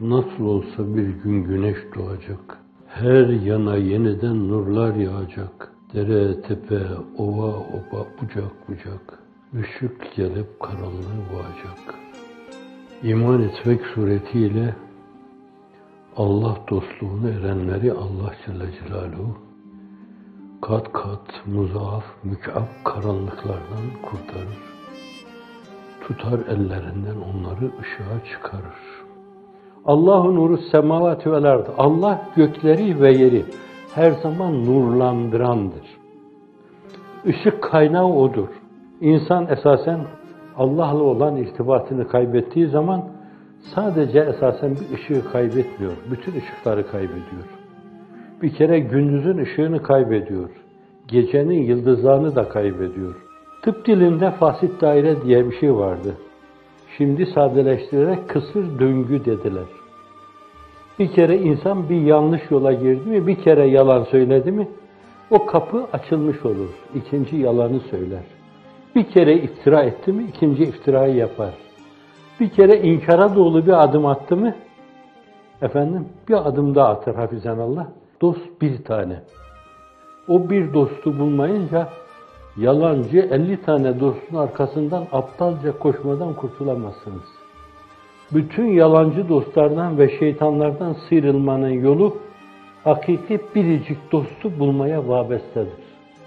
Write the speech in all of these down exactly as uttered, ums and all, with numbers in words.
Nasıl olsa bir gün güneş doğacak. Her yana yeniden nurlar yağacak. Dere, tepe, ova, oba, bucak bucak. Işık gelip karanlığı boğacak. İman etmek suretiyle Allah dostluğunu erenleri Allah Celle Celaluhu kat kat, muzaaf, mükaf karanlıklardan kurtarır. Tutar ellerinden onları ışığa çıkarır. Allahu nuru semavati vel ard. Allah gökleri ve yeri her zaman nurlandırandır. Işık kaynağı O'dur. İnsan esasen Allah'la olan irtibatını kaybettiği zaman sadece esasen bir ışığı kaybetmiyor. Bütün ışıkları kaybediyor. Bir kere gündüzün ışığını kaybediyor. Gecenin yıldızlarını da kaybediyor. Tıp dilinde fasit daire diye bir şey vardı. Şimdi sadeleştirerek kısır döngü dediler. Bir kere insan bir yanlış yola girdi mi, bir kere yalan söyledi mi, o kapı açılmış olur. İkinci yalanı söyler. Bir kere iftira etti mi, ikinci iftirayı yapar. Bir kere inkara doğru bir adım attı mı, efendim bir adım daha atar hafizanallah. Dost bir tane. O bir dostu bulmayınca yalancı elli tane dostun arkasından aptalca koşmadan kurtulamazsınız. Bütün yalancı dostlardan ve şeytanlardan sıyrılmanın yolu hakiki biricik dostu bulmaya vabestedir.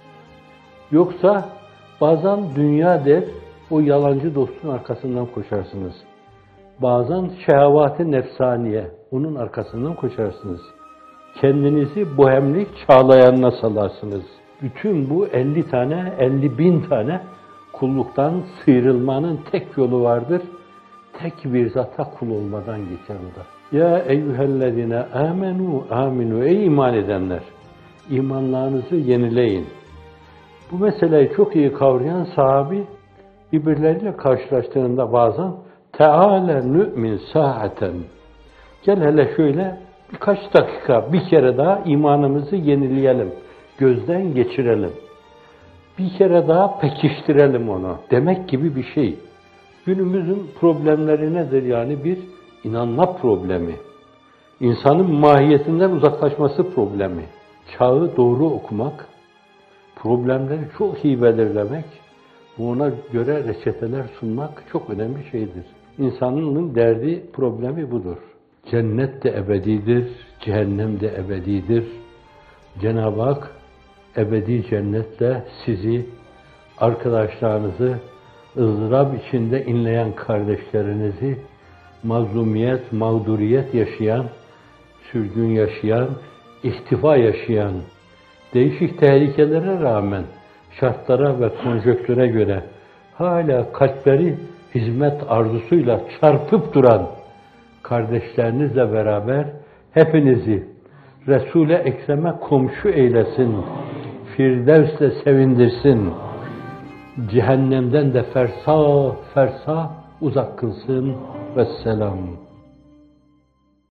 Yoksa bazen dünya der, o yalancı dostun arkasından koşarsınız. Bazen şehvat-ı nefsaniye, onun arkasından koşarsınız. Kendinizi bohemlik çağlayanına salarsınız. Bütün bu elli tane, elli bin tane kulluktan sıyrılmanın tek yolu vardır. Tek bir zata kul olmadan geçer o da. Ya eyyühellezine amenu aminu. Ey iman edenler! İmanlarınızı yenileyin. Bu meseleyi çok iyi kavrayan sahabi birbirleriyle karşılaştığında bazen Teâle nü'min sa'aten. Gel hele şöyle birkaç dakika bir kere daha imanımızı yenileyelim. Gözden geçirelim. Bir kere daha pekiştirelim onu. Demek gibi bir şey. Günümüzün problemleri nedir yani? Bir inanma problemi. İnsanın mahiyetinden uzaklaşması problemi. Çağı doğru okumak, problemleri çok iyi belirlemek, ona göre reçeteler sunmak çok önemli şeydir. İnsanın derdi, problemi budur. Cennet de ebedidir, cehennem de ebedidir. Cenab-ı Hak ebedi cennetle sizi, arkadaşlarınızı, ızdırap içinde inleyen kardeşlerinizi, mazlumiyet, mağduriyet yaşayan, sürgün yaşayan, ihtifa yaşayan, değişik tehlikelere rağmen, şartlara ve konjonktüre göre hala kalpleri hizmet arzusuyla çarpıp duran kardeşlerinizle beraber hepinizi Resul-i Ekrem'e komşu eylesin, Firdevs'le sevindirsin, cehennemden de fersah fersah uzak kılsın. Vesselam.